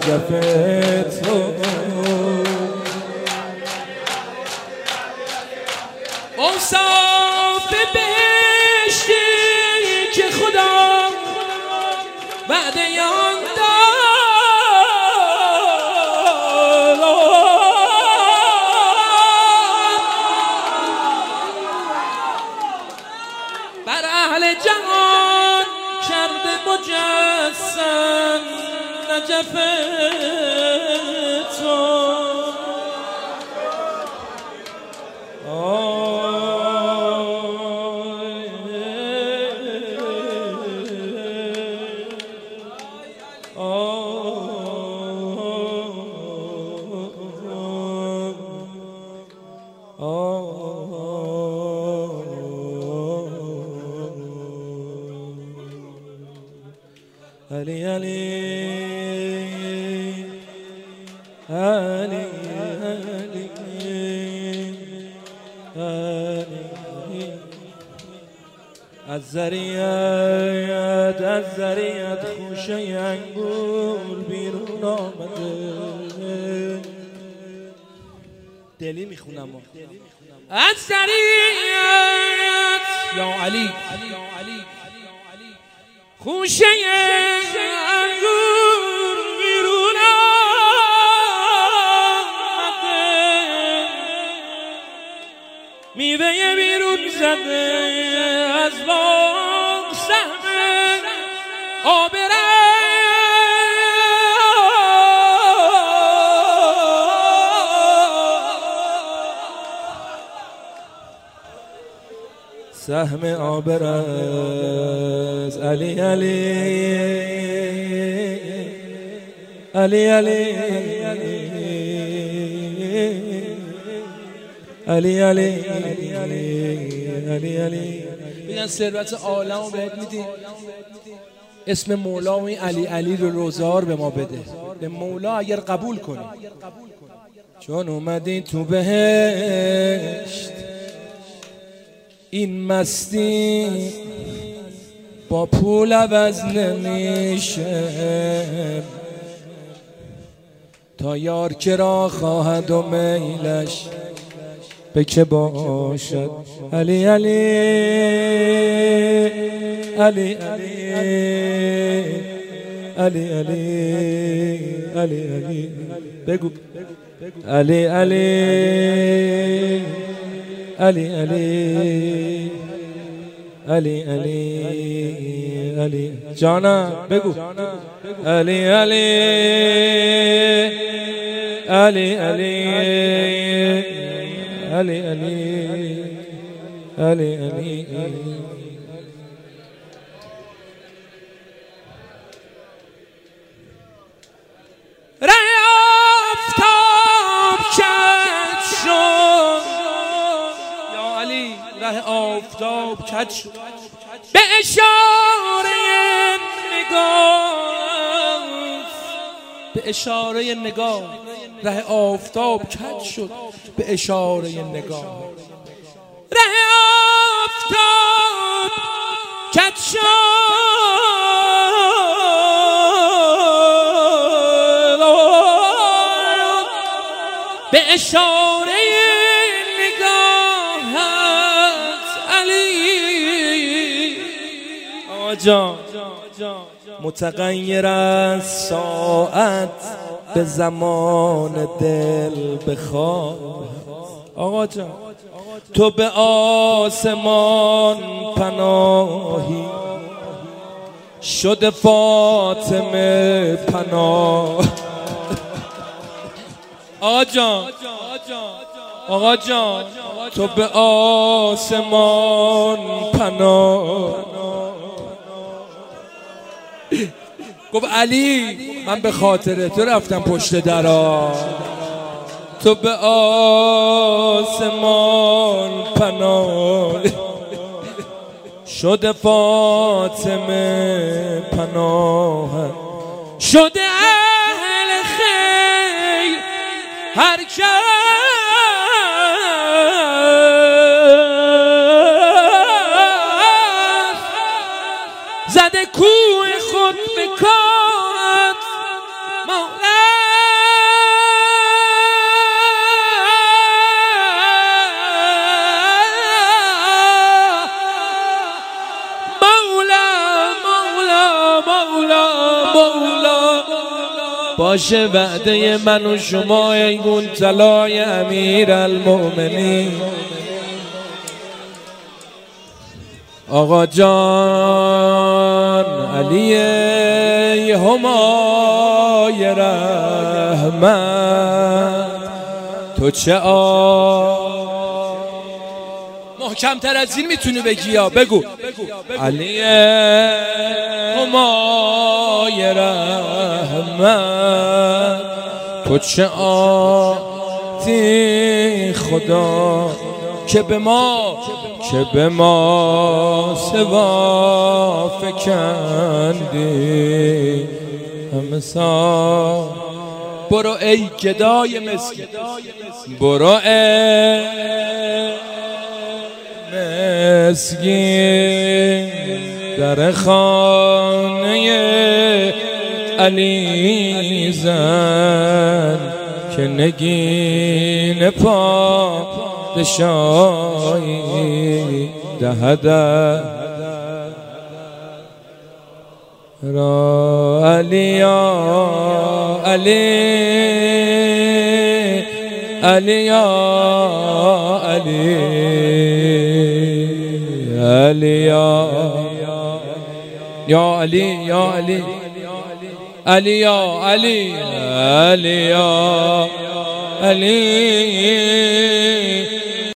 نجف تو اوصاف بهشتی که خدا وعده آن داد بر اهل جهان کرده مجسم نجف تو علی علی علی علی از ذریعت خوشه انگور بیرون آمده دلی میخونم از ذریعت یا علی خوشه انگور بیرون آمده میوه بیرون زده از باغ سهم آبرنگ سهم آبرز علی علی علی علی علی علی علی علی میگن ثروت عالم رو بهت میدیم اسم مولا و این علی علی رو روزار به ما بده به مولا اگر قبول کنی چون اومدی تو بهشت این مستی با پول عوض نمیشه تا یار که را خواهد و میلش به که باشد علی علی علی علی علی علی علی علی بگو علی علی علی علی علی علی علی جانا بگو علی علی علی علی علی علی علی علی آفتاب کج شد به اشاره نگاه به اشاره نگاه ره آفتاب کج شد به اشاره نگاه ره آفتاب کج شد به اشاره جان متغیر از ساعت به زمان دل بخواه آقا جان تو به آسمان پناهی شده فاطمه پناه آقا جان تو به آسمان پناه گفت علی من به خاطر تو رفتم پشت درا تو به آسمان پناه شده فاطمه پناه شده اهل خیر هر کس زده کوه خود به کارت مولا باشه وعده من و شما ای گون طلای امیر المؤمنین. آقا جان علی همای رحمت تو چه محکم‌تر از این میتونی بگی یا بگو. علی همای رحمت تو چه آتی خدا که به ما سوا فکندی همه سا. برو ای گدای مسکین، برو ای مسکین در خانه علی زن که نگین پادشاهی دهد را. علی علی علی علی علی یا علی یا علی علی یا علی علی یا علی